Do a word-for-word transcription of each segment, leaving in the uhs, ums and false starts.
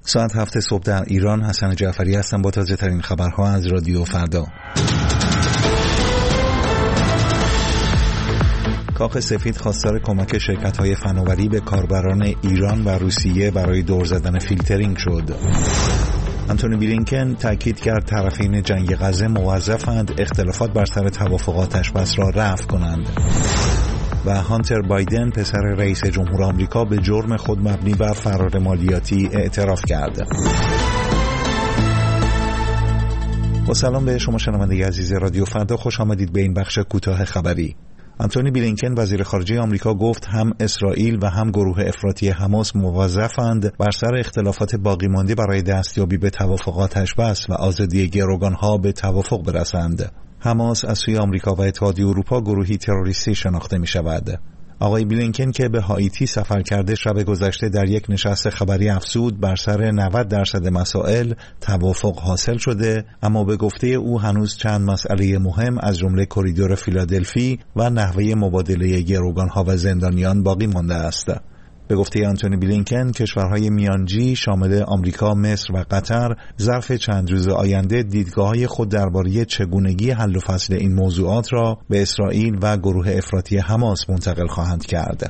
ساعت هفت صبح در ایران. حسن جعفری هستم با تازه ترین خبرها از رادیو فردا. کاخ سفید خواستار کمک شرکت‌های فناوری به کاربران ایران و روسیه برای دور زدن فیلترینگ شد. آنتونی بلینکن تاکید کرد طرفین جنگ غزه موظفند اختلافات بر سر توافقاتش بس را رفع کنند. و هانتر بایدن پسر رئیس جمهور آمریکا به جرم خود مبنی بر فرار مالیاتی اعتراف کرد. با سلام به شما شنونده عزیز رادیو فردا، خوش آمدید به این بخش کوتاه خبری. آنتونی بلینکن وزیر خارجه آمریکا گفت هم اسرائیل و هم گروه افراطی حماس موظفند بر سر اختلافات باقی مانده برای دستیابی به توافقاتش بس و آزادی گروگانها به توافق برسند. حماس از سوی آمریکا و اتحادیه اروپا گروهی تروریستی شناخته می شود. آقای بلینکن که به هائیتی سفر کرده شب گذشته در یک نشست خبری افزود بر سر نود درصد مسائل توافق حاصل شده، اما به گفته او هنوز چند مسئله مهم از جمله کریدور فیلادلفی و نحوه مبادله گروگانها و زندانیان باقی مانده است. به گفته آنتونی بلینکن کشورهای میانجی شامل آمریکا، مصر و قطر ظرف چند روز آینده دیدگاه‌های خود درباره چگونگی حل و فصل این موضوعات را به اسرائیل و گروه افراطی حماس منتقل خواهند کرد.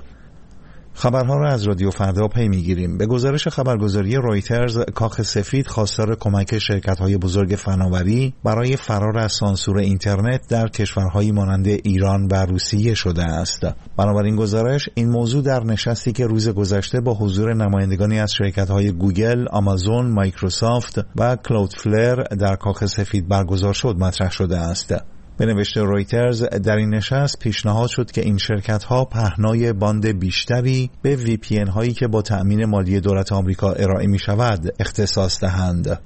خبرها را از رادیو فردا پی می‌گیریم. به گزارش خبرگزاری رویترز، کاخ سفید خواستار کمک شرکت‌های بزرگ فناوری برای فرار از سانسور اینترنت در کشورهایی مانند ایران و روسیه شده است. بنابراین گزارش این موضوع در نشستی که روز گذشته با حضور نمایندگانی از شرکت‌های گوگل، آمازون، مایکروسافت و کلاودفلر در کاخ سفید برگزار شد مطرح شده است. به نوشته رویترز در این نشست پیشنهاد شد که این شرکت‌ها پهنای باند بیشتری به وی پی ان هایی که با تأمین مالی دولت آمریکا ارائه می‌شود اختصاص دهند.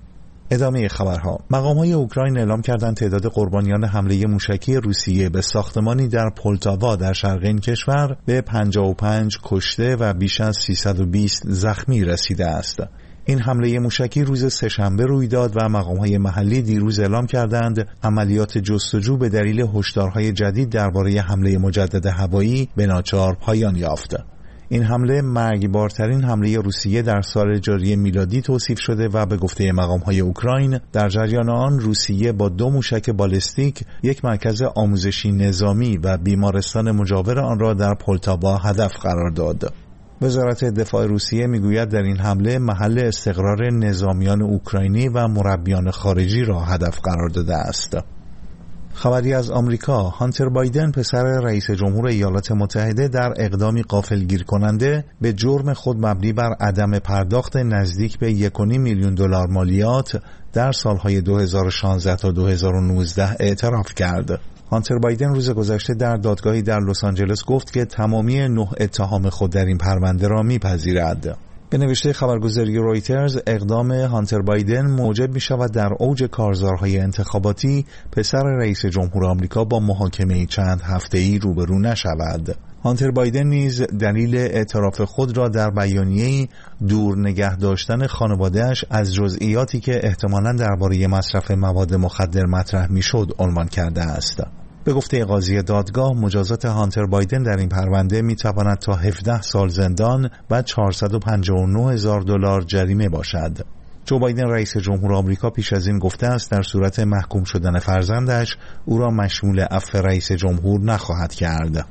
ادامه خبرها. مقام‌های اوکراین اعلام کردند تعداد قربانیان حمله موشکی روسیه به ساختمانی در پولتاوا در شرق این کشور به پنجاه و پنج کشته و بیش از سیصد و بیست زخمی رسیده است. این حمله موشکی روز سه‌شنبه روی داد و مقام‌های محلی دیروز اعلام کردند عملیات جستجو به دلیل هشدارهای جدید درباره حمله مجدد هوایی به ناچار پایان یافت. این حمله مرگبارترین حمله روسیه در سال جاری میلادی توصیف شده و به گفته مقام‌های اوکراین در جریان آن روسیه با دو موشک بالستیک یک مرکز آموزشی نظامی و بیمارستان مجاور آن را در پولتاوا هدف قرار داد. وزارت دفاع روسیه میگوید در این حمله محل استقرار نظامیان اوکراینی و مربیان خارجی را هدف قرار داده است. خبری از آمریکا. هانتر بایدن پسر رئیس جمهور ایالات متحده در اقدامی غافلگیر کننده به جرم خود مبنی بر عدم پرداخت نزدیک به یک و نیم میلیون دلار مالیات در سالهای دو هزار و شانزده تا دو هزار و نوزده اعتراف کرد. هانتر بایدن روز گذشته در دادگاهی در لس آنجلس گفت که تمامی نه اتهام خود در این پرونده را میپذیرد. به نوشته خبرگزاری رویترز اقدام هانتر بایدن موجب می شود در اوج کارزارهای انتخاباتی پسر رئیس جمهور آمریکا با محاکمه چند هفته‌ای روبرو نشود. هانتر بایدن نیز دلیل اعتراف خود را در بیانیه‌ای دور نگه داشتن خانواده‌اش از جزئیاتی که احتمالاً درباره مصرف مواد مخدر مطرح می‌شد عنوان کرده است. به گفته قاضی دادگاه مجازات هانتر بایدن در این پرونده می‌تواند تا هفده سال زندان و چهارصد و پنجاه و نه هزار دلار جریمه باشد. جو بایدن رئیس جمهور آمریکا پیش از این گفته است در صورت محکوم شدن فرزندش او را مشمول عفو رئیس جمهور نخواهد کرد.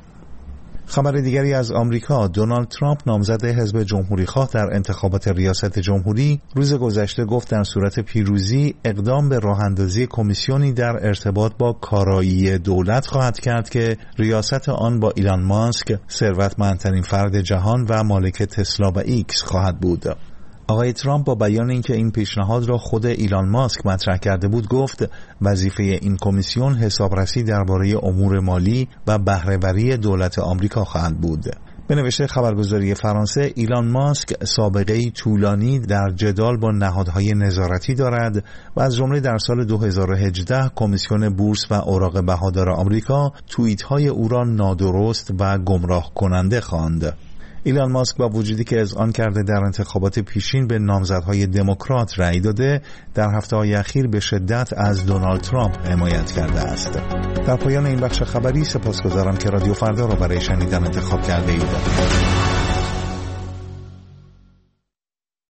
خبر دیگری از آمریکا. دونالد ترامپ نامزد حزب جمهوری‌خواه در انتخابات ریاست جمهوری روز گذشته گفت در صورت پیروزی اقدام به راه‌اندازی کمیسیونی در ارتباط با کارایی دولت خواهد کرد که ریاست آن با ایلان ماسک ثروتمندترین فرد جهان و مالک تسلا و ایکس خواهد بود. آقای ترامپ با بیان اینکه این پیشنهاد را خود ایلان ماسک مطرح کرده بود گفت وظیفه این کمیسیون حسابرسی درباره امور مالی و بهره‌وری دولت آمریکا خواهد بود. به نوشته خبرگزاری فرانسه ایلان ماسک سابقه‌ای طولانی در جدال با نهادهای نظارتی دارد و از جمله در سال دو هزار و هجده کمیسیون بورس و اوراق بهادار آمریکا توییت‌های او را نادرست و گمراه کننده خواند. ایلان ماسک با وجودی که اذعان کرده در انتخابات پیشین به نامزدهای دموکرات رأی داده، در هفته‌های اخیر به شدت از دونالد ترامپ حمایت کرده است. در پایان این بخش خبری سپاسگزارم که رادیو فردا را برای شنیدن انتخاب کرده اید.